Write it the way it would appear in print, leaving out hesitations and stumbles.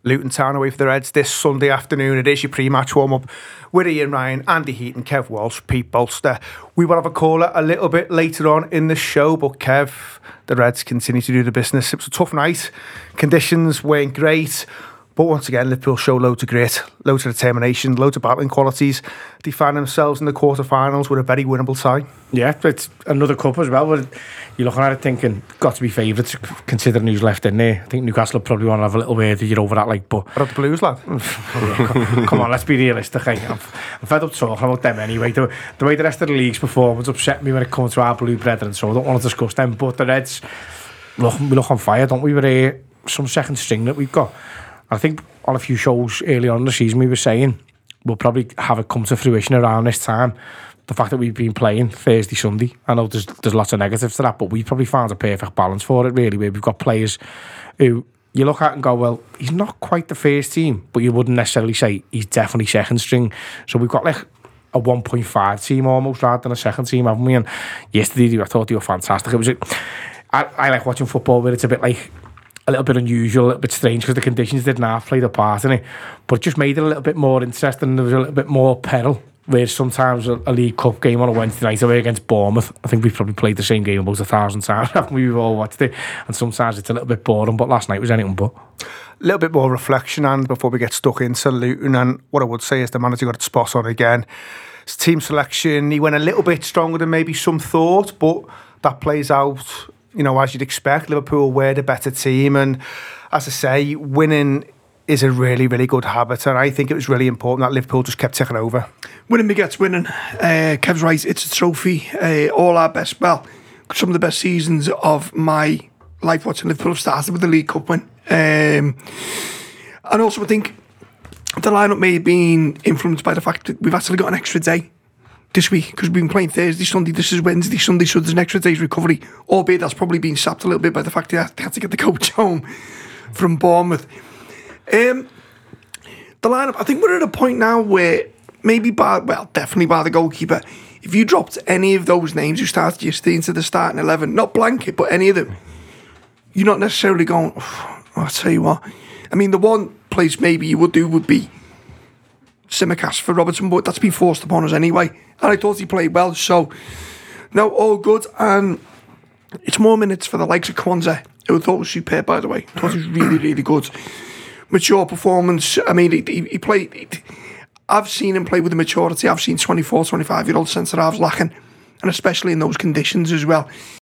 Luton Town away for the Reds this Sunday afternoon. It is your pre-match warm-up with Ian Ryan, Andy Heaton, Kev Walsh, Pete Bolster. We will have a caller a little bit later on in the show, but Kev, the Reds continue to do the business. It was a tough night. Conditions weren't great. But once again, Liverpool show loads of grit, loads of determination, loads of battling qualities. They find themselves in the quarterfinals with a very winnable tie. Yeah, it's another cup as well. But you're looking at it thinking, got to be favourites considering who's left in there. I think Newcastle probably want to have a little word to get over that. But what about the Blues, lad? Come on, let's be realistic. I'm fed up talking about them anyway. The way the rest of the league's performance upset me when it comes to our blue brethren, so I don't want to discuss them. But the Reds, we look on fire, don't we? With some second string that we've got. I think on a few shows early on in the season we were saying we'll probably have it come to fruition around this time. The fact that we've been playing Thursday, Sunday, I know there's lots of negatives to that, but we probably found a perfect balance for it really, where we've got players who you look at and go, well, he's not quite the first team, but you wouldn't necessarily say he's definitely second string. So we've got like a 1.5 team almost rather than a second team, haven't we? And yesterday I thought they were fantastic. I like watching football where it's a bit like a little bit unusual, a little bit strange because the conditions didn't have played a part in it, but it just made it a little bit more interesting. There was a little bit more peril, where sometimes a League Cup game on a Wednesday night away against Bournemouth, I think we've probably played the same game about 1,000 times after we've all watched it, and sometimes it's a little bit boring, but last night was anything but. A little bit more reflection, and before we get stuck into Luton, and what I would say is the manager got it spot on again. His team selection, he went a little bit stronger than maybe some thought, but that plays out, you know, as you'd expect. Liverpool were the better team, and as I say, winning is a really, really good habit, and I think it was really important that Liverpool just kept taking over. Winning begets winning. Kev's right, it's a trophy. All our best, well, some of the best seasons of my life watching Liverpool have started with the League Cup win. And also I think the lineup may have been influenced by the fact that we've actually got an extra day this week, because we've been playing Thursday, Sunday, this is Wednesday, Sunday, so there's an extra day's recovery, albeit that's probably been sapped a little bit by the fact that they had to get the coach home from Bournemouth. The lineup, I think we're at a point now where maybe definitely by the goalkeeper, if you dropped any of those names who started yesterday into the starting 11, not blanket, but any of them, you're not necessarily going, I'll tell you what, I mean, the one place maybe you would do would be Tsimikas for Robertson, but that's been forced upon us anyway, and I thought he played well, so no, all good. And it's more minutes for the likes of Kwanzaa, who I thought was superb, by the way. I thought he was really, really good. Mature performance. I mean, he played, I've seen him play with the maturity I've seen 24, 25-year-old centre-halves lacking, and especially in those conditions as well.